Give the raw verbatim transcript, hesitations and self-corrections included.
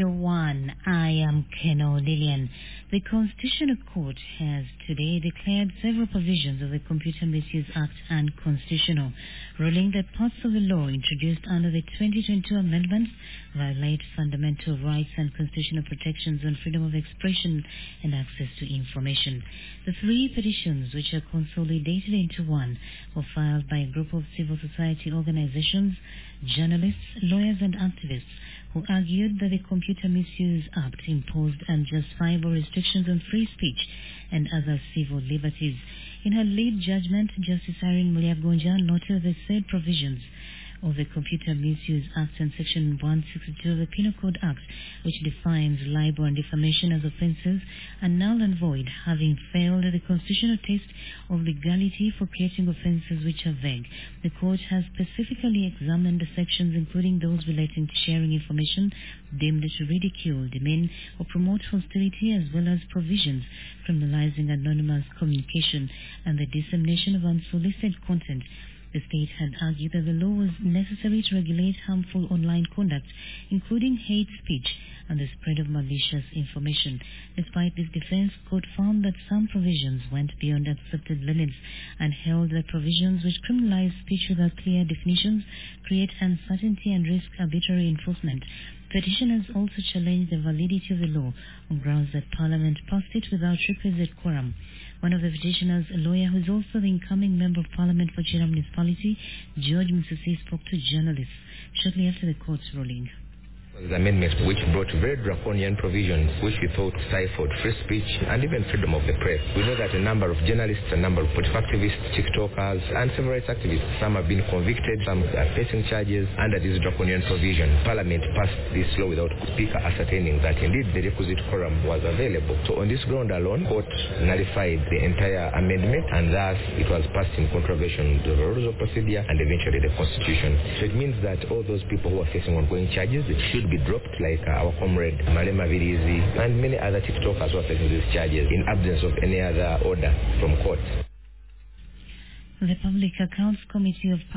everyone. I am Keno Lillian. The Constitutional Court has today declared several provisions of the Computer Misuse Act unconstitutional, ruling that parts of the law introduced under the twenty twenty-two amendments violate fundamental rights and constitutional protections on freedom of expression and access to information. The three petitions, which are consolidated into one, were filed by a group of civil society organizations, journalists, lawyers and activists who argued that the Computer Misuse Act imposed unjustifiable restrictions on free speech and other civil liberties. In her lead judgment, Justice Irene Muliagonja noted the said provisions of the Computer Misuse Act and Section one sixty-two of the Penal Code Act, which defines libel and defamation as offences, are null and void, having failed the constitutional test of legality for creating offences which are vague. The court has specifically examined the sections, including those relating to sharing information deemed to ridicule, demean, or promote hostility, as well as provisions criminalizing anonymous communication and the dissemination of unsolicited content. The state had argued that the law was necessary to regulate harmful online conduct, including hate speech and the spread of malicious information. Despite this defense, court found that some provisions went beyond accepted limits and held that provisions which criminalize speech without clear definitions create uncertainty and risk arbitrary enforcement. Petitioners also challenged the validity of the law on grounds that Parliament passed it without requisite quorum. One of the petitioners, a lawyer who is also the incoming Member of Parliament for Chira Municipality, George Mususi, spoke to journalists shortly after the court's ruling. The amendments which brought very draconian provisions which we thought stifled free speech and even freedom of the press. We know that a number of journalists, a number of political activists, TikTokers and civil rights activists, some have been convicted, some are facing charges under this draconian provision. Parliament passed this law without Speaker ascertaining that indeed the requisite quorum was available. So on this ground alone, court nullified the entire amendment and thus it was passed in contravention to the rules of procedure and eventually the Constitution. So it means that all those people who are facing ongoing charges, it should be dropped, like uh, our comrade Malema Virizi and many other TikTokers who are facing these charges in absence of any other order from court. The Public Accounts Committee of